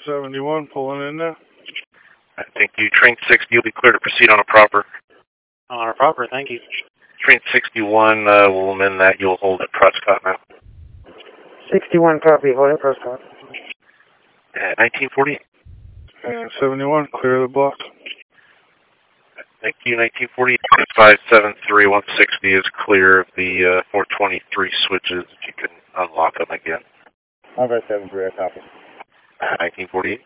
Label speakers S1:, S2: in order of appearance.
S1: 71, pulling in now.
S2: Thank you. Train 60, you'll be clear to proceed on a proper.
S3: On a proper, thank you.
S2: Train 61, we'll amend that. You'll hold at Prescott now.
S3: 61 copy, hold it, Prescott.
S2: At 1948.
S1: 71, clear the block.
S2: Thank you. 1948. 573 160 is clear of the 423 switches. If you can unlock them again.
S4: 573, I copy.
S2: 1948.